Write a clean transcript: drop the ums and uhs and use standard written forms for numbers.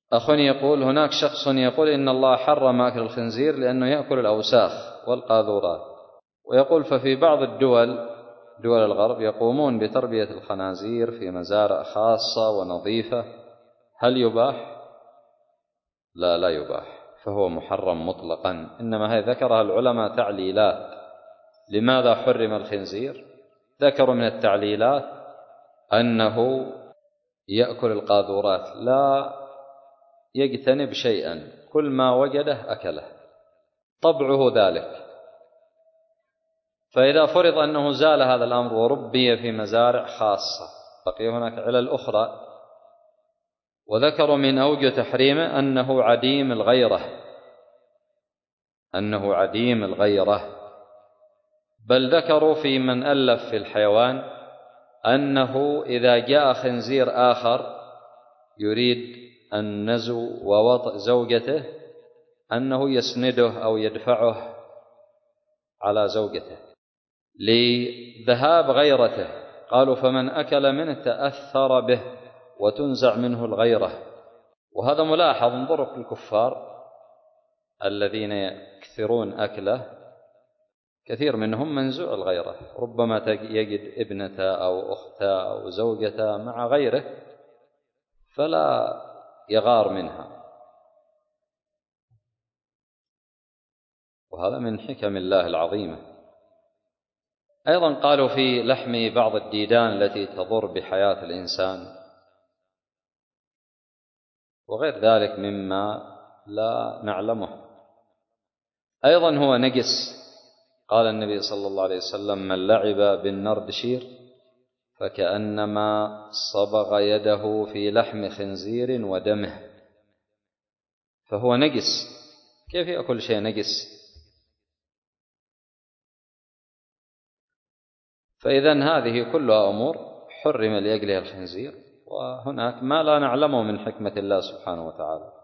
أخ يقول: هناك شخص يقول إن الله حرم أكل الخنزير لأنه يأكل الأوساخ والقاذورات، ويقول ففي بعض دول الغرب يقومون بتربية الخنازير في مزارع خاصة ونظيفة، هل يباح؟ لا يباح، فهو محرم مطلقا، إنما هي ذكرها العلماء تعليلات. لماذا حرم الخنزير؟ ذكروا من التعليلات أنه يأكل القاذورات، لا يجتنب شيئا، كل ما وجده أكله، طبعه ذلك. فإذا فرض أنه زال هذا الأمر وربي في مزارع خاصة، بقي هناك علل أخرى، وذكروا من أوجه تحريمه أنه عديم الغيرة، بل ذكروا في من ألف في الحيوان أنه إذا جاء خنزير آخر يريد النزو ووطئ زوجته أنه يسنده أو يدفعه على زوجته لذهاب غيرته. قالوا فمن أكل منه تأثر به وتنزع منه الغيرة. وهذا ملاحظ، انظروا في الكفار الذين يكثرون أكله كثير منهم منزوع الغيرة، ربما يجد ابنته أو أخته أو زوجته مع غيره فلا يغار منها، وهذا من حكم الله العظيمة. أيضا قالوا في لحم بعض الديدان التي تضر بحياة الإنسان وغير ذلك مما لا نعلمه. أيضا هو نجس، قال النبي صلى الله عليه وسلم: من لعب بالنردشير فكأنما صبغ يده في لحم خنزير ودمه، فهو نجس. كيف يأكل شيء نجس؟ فإذن هذه كلها أمور حرم لأجلها الخنزير، وهناك ما لا نعلمه من حكمة الله سبحانه وتعالى.